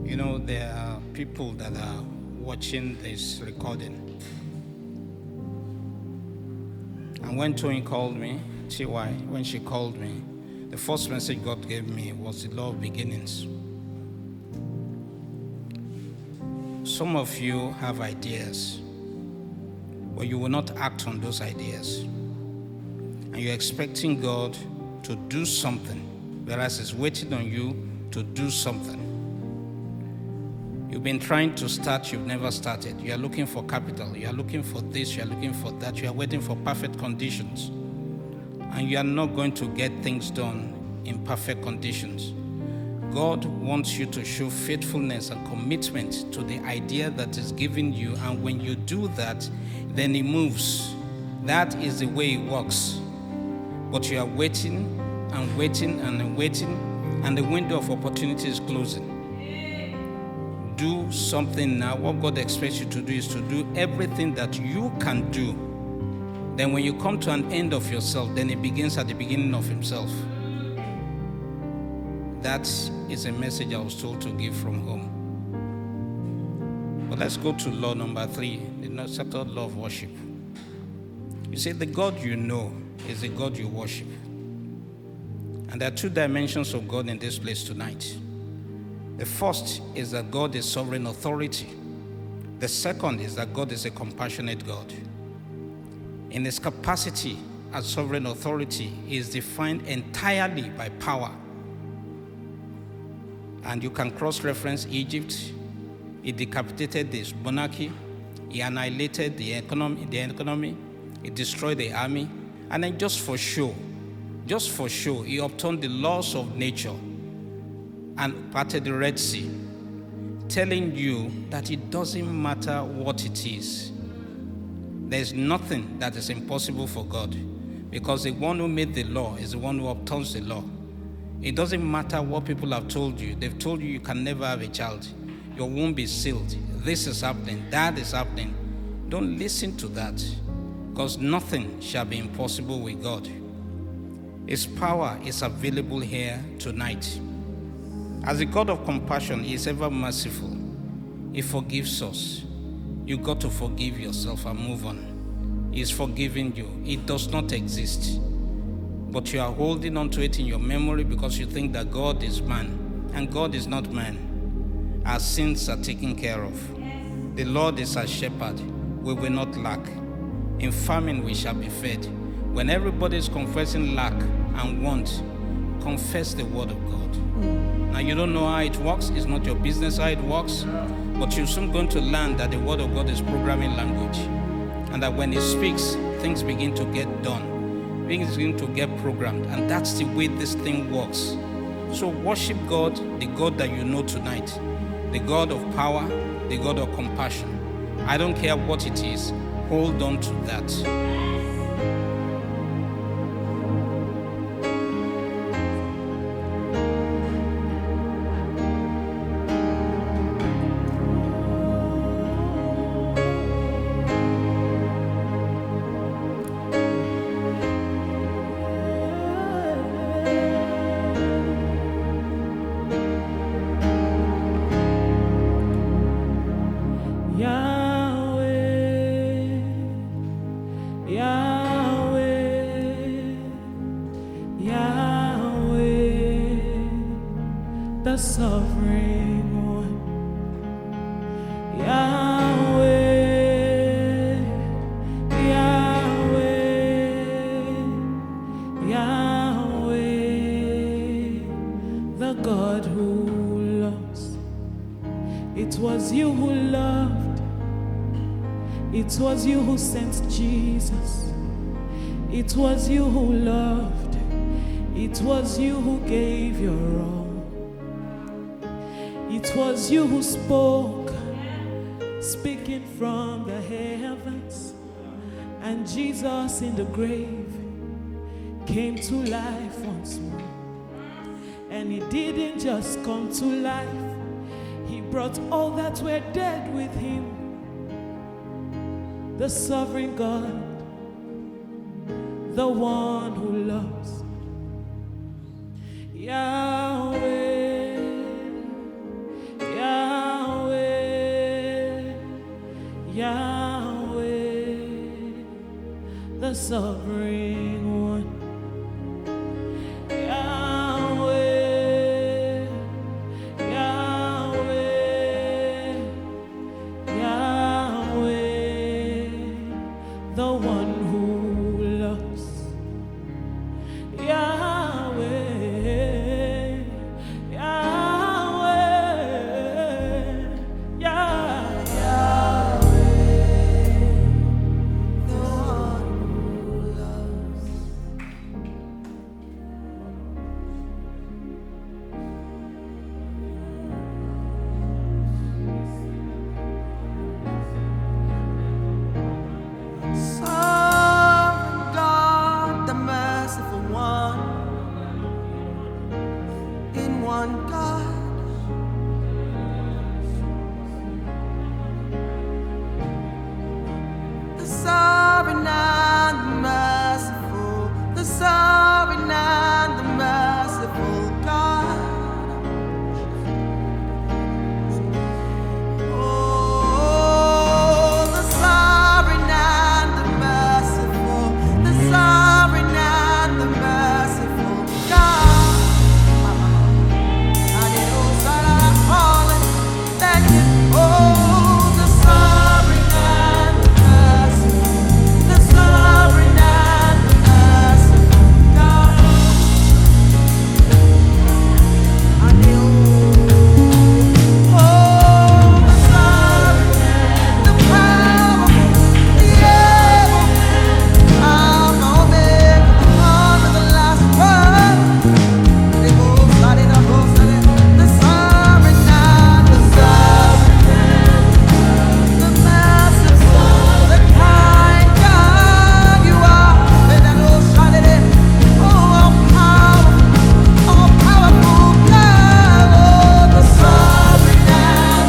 You know, there are people that are watching this recording. And when Tony called me, TY, when she called me, the first message God gave me was the law of beginnings. Some of you have ideas, but you will not act on those ideas. And you're expecting God to do something, whereas He's waiting on you to do something. You've been trying to start, you've never started. You are looking for capital, you are looking for this, you are looking for that, you are waiting for perfect conditions. And you are not going to get things done in perfect conditions. God wants you to show faithfulness and commitment to the idea that is given you, and when you do that, then He moves. That is the way it works. But you are waiting and waiting and waiting, and the window of opportunity is closing. Do something now. What God expects you to do is to do everything that you can do. Then when you come to an end of yourself, then it begins at the beginning of Himself. That is a message I was told to give from home. But let's go to law number 3, the second law of worship. You see, the God you know is the God you worship. And there are 2 dimensions of God in this place tonight. The first is that God is sovereign authority. The second is that God is a compassionate God. In His capacity as sovereign authority, He is defined entirely by power. And you can cross-reference Egypt. He decapitated this monarchy. He annihilated the economy. He destroyed the army. And then just for show, He upturned the laws of nature and parted the Red Sea, telling you that it doesn't matter what it is. There's nothing that is impossible for God, because the one who made the law is the one who upturns the law. It doesn't matter what people have told you. They've told you can never have a child. Your womb is sealed. This is happening. That is happening. Don't listen to that, because nothing shall be impossible with God. His power is available here tonight. As a God of compassion, He is ever merciful. He forgives us. You got to forgive yourself and move on. He is forgiving you. It does not exist. But you are holding on to it in your memory because you think that God is man. And God is not man. Our sins are taken care of. The Lord is our shepherd. We will not lack. In famine we shall be fed. When everybody is confessing lack and want, confess the word of God. Now you don't know how it works. It's not your business how it works. But you're soon going to learn that the word of God is programming language. And that when He speaks, things begin to get done. Things begin to get programmed. And that's the way this thing works. So worship God, the God that you know tonight. The God of power, the God of compassion. I don't care what it is. Hold on to that. The sovereign one, Yahweh, Yahweh, Yahweh, the God who loves. It was you who loved. It was you who sent Jesus. It was you who loved. It was you who gave your all. It was you who spoke, speaking from the heavens. And Jesus in the grave came to life once more. And He didn't just come to life. He brought all that were dead with Him. The sovereign God, the one who loves. Yahweh, Yahweh. the sovereign one. Yahweh, Yahweh, Yahweh, the one who loves. Yahweh, Yahweh, Sovereign God, the merciful one, in one God. The sovereign and the merciful, the sovereign and the merciful God. Oh, the sovereign and the merciful, the sovereign and the merciful God. Thank you. Oh, the sovereign and the merciful, the sovereign and the merciful God. Oh, the sovereign, the powerful, the able, Alpha, Omega, the one with the last word. The sovereign and the sovereign, the merciful, the kind God you are. Oh, all powerful God. Oh, the sovereign and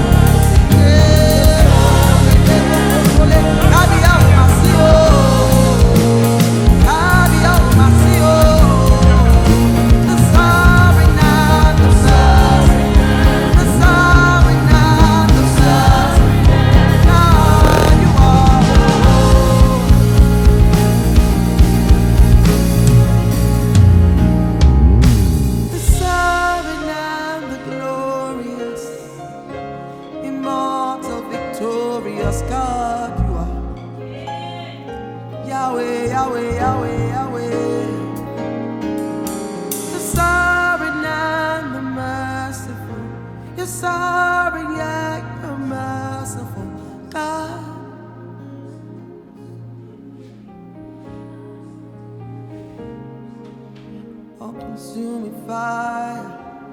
God you are. Yahweh, Yahweh, Yahweh, Yahweh. The sovereign and the merciful. You're sovereign, yet you're merciful, God. All consuming fire.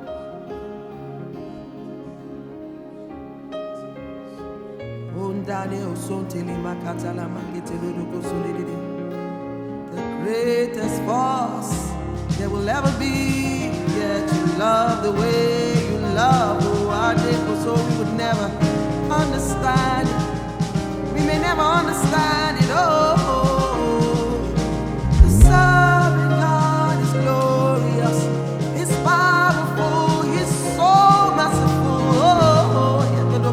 The greatest force there will ever be. Yet you love the way you love. Oh, I did so we would never understand it. We may never understand it. Oh, the sovereign God is glorious. He's powerful. He's so merciful. Oh,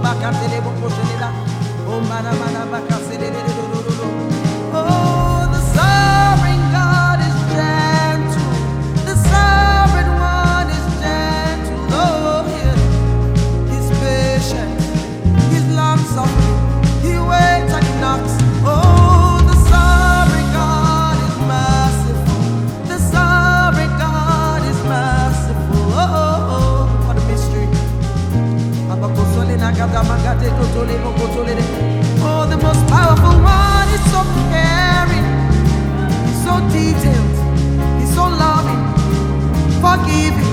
the sovereign God is gentle. The sovereign one is gentle. Oh, yeah. He's patient. He's long-suffering. He waits and he knocks. Oh, the sovereign God is merciful. The sovereign God is merciful. Oh, what a mystery. Oh, the most powerful one is so caring, he's so detailed, he's so loving, forgiving.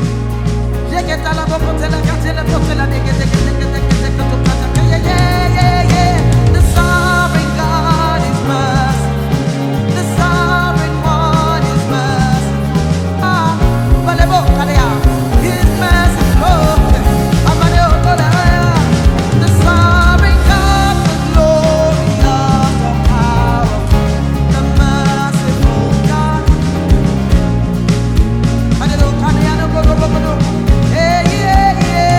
The sovereign God is merciful. The sovereign one is merciful. He's merciful. The sovereign God, the glorious, the powerful, the merciful God. Hey, yeah, yeah.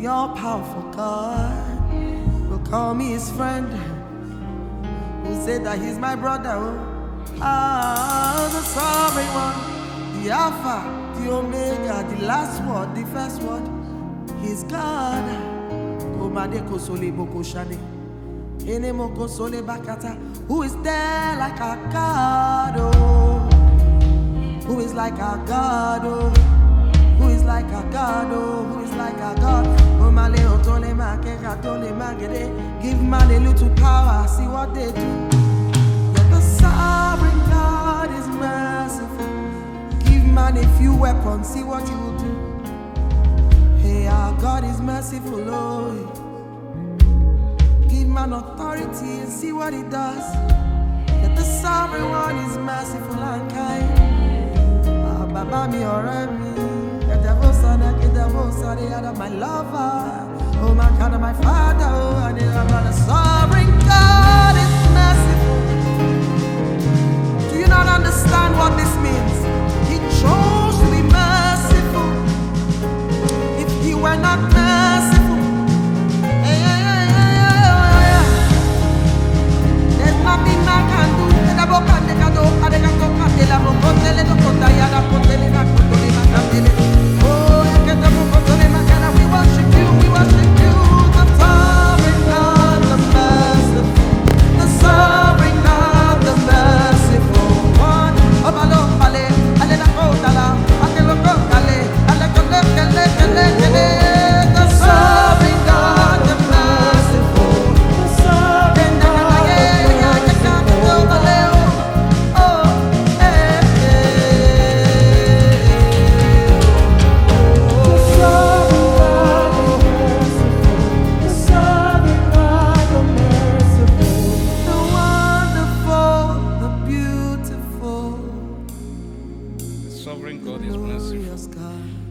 the all-powerful God will call me his friend, who said that he's my brother. The sovereign one, the Alpha, the Omega, the last word, the first word. He's God. Who is there like our God? Oh, who is like our God? Oh, who is like our God? Oh, who is like our God? Give man a little power, see what they do. Yet the sovereign God is merciful. Give man a few weapons, see what he will do. Hey, our God is merciful, oh. Give man authority and see what he does. Yet the sovereign one is merciful and kind. Baba mi ọ̀rẹ́ mi, my lover, oh my God, my Father, oh, and the sovereign God is merciful. Do you not understand what this means? He chose to be merciful. If he were not merciful, there's nothing man can do. We worship you, the sovereign God, the merciful, the sovereign God, the merciful one. The sovereign God, the merciful, the sovereign God, the wonderful, the beautiful, The sovereign God is merciful. glorious God.